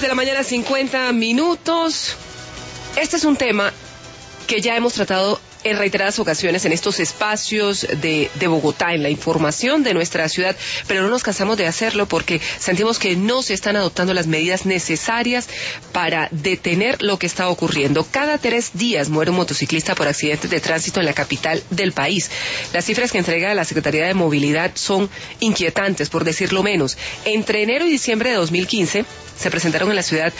de la mañana, 50 minutos. Este es un tema que ya hemos tratado en reiteradas ocasiones en estos espacios de Bogotá, en la información de nuestra ciudad, pero no nos cansamos de hacerlo porque sentimos que no se están adoptando las medidas necesarias para detener lo que está ocurriendo. Cada 3 días muere un motociclista por accidentes de tránsito en la capital del país. Las cifras que entrega la Secretaría de Movilidad son inquietantes, por decirlo menos. Entre enero y diciembre de 2015 se presentaron en la ciudad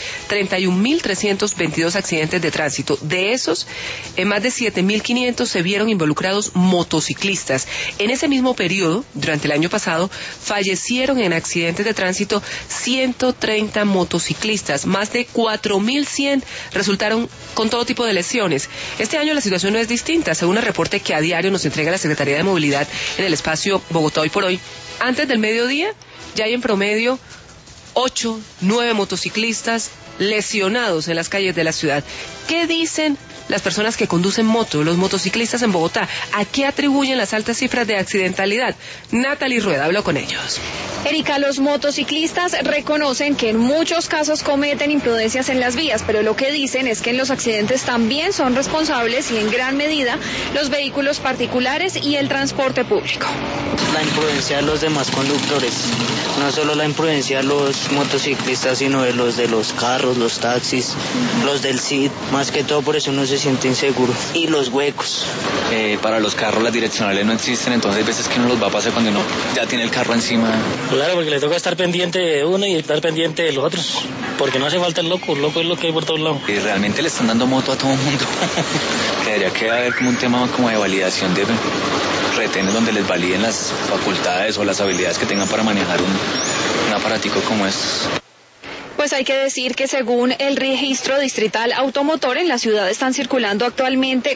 31.322 accidentes de tránsito. De esos, en más de 7.500 se vieron involucrados motociclistas. En ese mismo periodo, durante el año pasado, fallecieron en accidentes de tránsito 130 motociclistas. Más de 4.100 resultaron con todo tipo de lesiones. Este año la situación no es distinta, según el reporte que a diario nos entrega la Secretaría de Movilidad en el espacio Bogotá Hoy por Hoy. Antes del mediodía, ya hay en promedio 8, 9 motociclistas lesionados en las calles de la ciudad. ¿Qué dicen las personas que conducen moto, los motociclistas en Bogotá? ¿A qué atribuyen las altas cifras de accidentalidad? Natalie Rueda habló con ellos. Erika, los motociclistas reconocen que en muchos casos cometen imprudencias en las vías, pero lo que dicen es que en los accidentes también son responsables y en gran medida los vehículos particulares y el transporte público. La imprudencia de los demás conductores, no solo la imprudencia de los motociclistas, sino de los carros, los taxis, los del CID, más que todo por eso uno se siente inseguro. Y los huecos. Para los carros las direccionales no existen, entonces hay veces que uno los va a pasar cuando uno ya tiene el carro encima. Claro, porque le toca estar pendiente de uno y estar pendiente de los otros, porque no hace falta el loco es lo que hay por todos lados. Y realmente le están dando moto a todo el mundo. Debería que haber como un tema como de validación de retenes donde les validen las facultades o las habilidades que tengan para manejar un aparatico como estos. Pues hay que decir que según el registro distrital automotor en la ciudad están circulando actualmente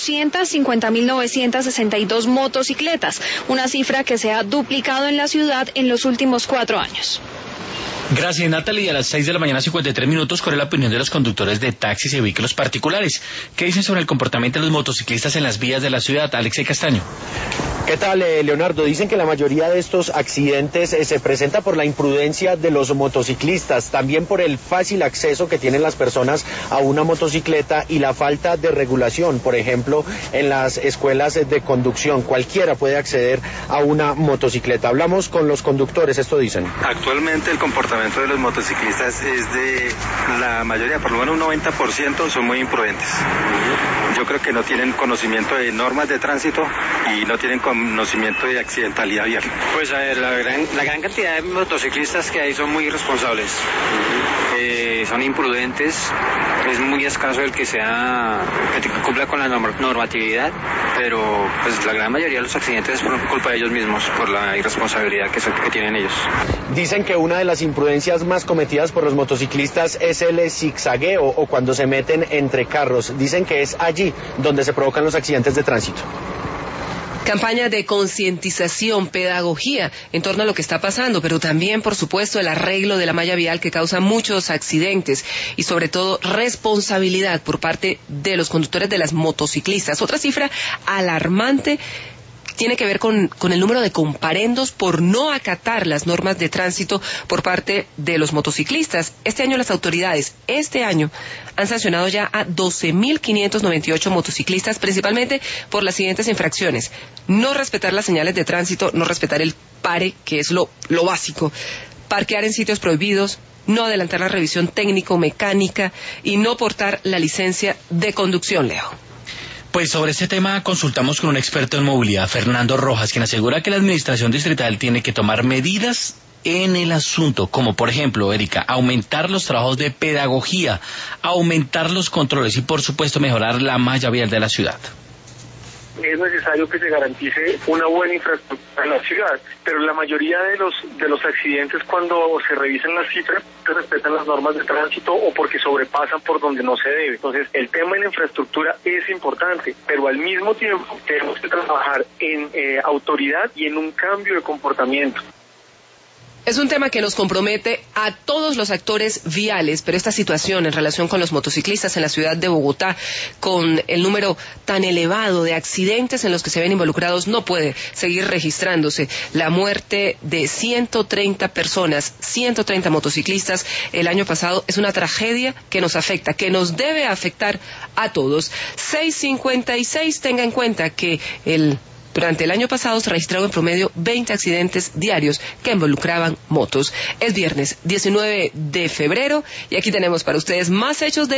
450.962 motocicletas, una cifra que se ha duplicado en la ciudad en los últimos 4 años. Gracias, Natalie. A las 6 de la mañana, 53 minutos, ¿cuál es la opinión de los conductores de taxis y vehículos particulares? ¿Qué dicen sobre el comportamiento de los motociclistas en las vías de la ciudad? Alexei Castaño. ¿Qué tal, Leonardo? Dicen que la mayoría de estos accidentes se presenta por la imprudencia de los motociclistas, también por el fácil acceso que tienen las personas a una motocicleta y la falta de regulación. Por ejemplo, en las escuelas de conducción, cualquiera puede acceder a una motocicleta. Hablamos con los conductores, esto dicen. Actualmente el comportamiento de los motociclistas es de la mayoría, por lo menos un 90% son muy imprudentes. Yo creo que no tienen conocimiento de normas de tránsito y no tienen conocimiento de accidentalidad vial. Pues a ver, la gran cantidad de motociclistas que hay son muy irresponsables, son imprudentes, es muy escaso el que cumpla con la normatividad, pero pues la gran mayoría de los accidentes es por culpa de ellos mismos, por la irresponsabilidad que tienen ellos. Dicen que una de las imprudencias más cometidas por los motociclistas es el zigzagueo o cuando se meten entre carros. Dicen que es allí donde se provocan los accidentes de tránsito. Campaña de concientización, pedagogía en torno a lo que está pasando, pero también, por supuesto, el arreglo de la malla vial que causa muchos accidentes y, sobre todo, responsabilidad por parte de los conductores de las motociclistas. Otra cifra alarmante tiene que ver con el número de comparendos por no acatar las normas de tránsito por parte de los motociclistas. Este año las autoridades, han sancionado ya a 12.598 motociclistas, principalmente por las siguientes infracciones: no respetar las señales de tránsito, no respetar el pare, que es lo básico, parquear en sitios prohibidos, no adelantar la revisión técnico-mecánica y no portar la licencia de conducción, Leo. Pues sobre este tema consultamos con un experto en movilidad, Fernando Rojas, quien asegura que la administración distrital tiene que tomar medidas en el asunto, como por ejemplo, Erika, aumentar los trabajos de pedagogía, aumentar los controles y por supuesto mejorar la malla vial de la ciudad. Es necesario que se garantice una buena infraestructura en la ciudad, pero la mayoría de los accidentes, cuando se revisan las cifras, se respetan las normas de tránsito o porque sobrepasan por donde no se debe. Entonces, el tema de la infraestructura es importante, pero al mismo tiempo tenemos que trabajar en autoridad y en un cambio de comportamiento. Es un tema que nos compromete a todos los actores viales, pero esta situación en relación con los motociclistas en la ciudad de Bogotá, con el número tan elevado de accidentes en los que se ven involucrados, no puede seguir registrándose. La muerte de 130 personas, 130 motociclistas el año pasado es una tragedia que nos afecta, que nos debe afectar a todos. 6:56, tenga en cuenta que durante el año pasado se registraron en promedio 20 accidentes diarios que involucraban motos. Es viernes 19 de febrero y aquí tenemos para ustedes más hechos de